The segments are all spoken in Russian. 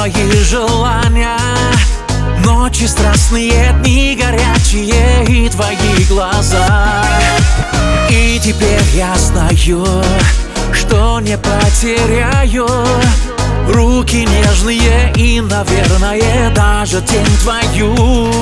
твои желания. Ночи страстные, дни горячие и твои глаза. И теперь я знаю, что не потеряю руки нежные и, наверное, даже тень твою.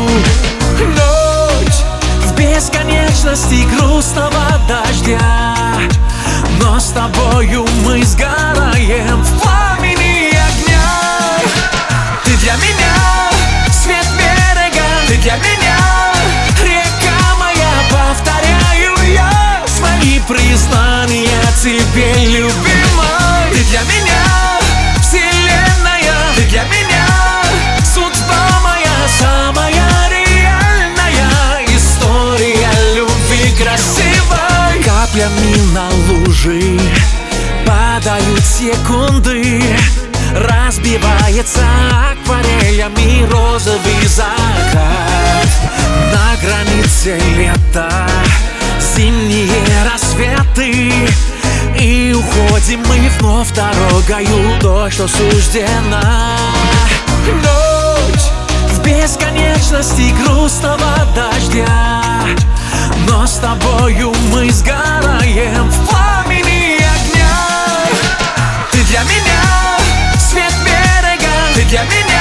Ночь в бесконечности грустного дождя, но с тобою мы сгораем в пламени огня. Ты для меня свет берега, ты для меня река моя, повторяю я свои признания тебе, любимой. Ты для меня вселенная, ты для меня судьба моя, самая реальная история любви красивой. Каплями на лужи падают секунды, разбивается акварелями розовый закат. На границе лета зимние рассветы, и уходим мы вновь дорогою той, что суждена. Ночь в бесконечности грустного дождя, но с тобою мы сгораем в пламени огня. Ты для меня свет берега, ты для меня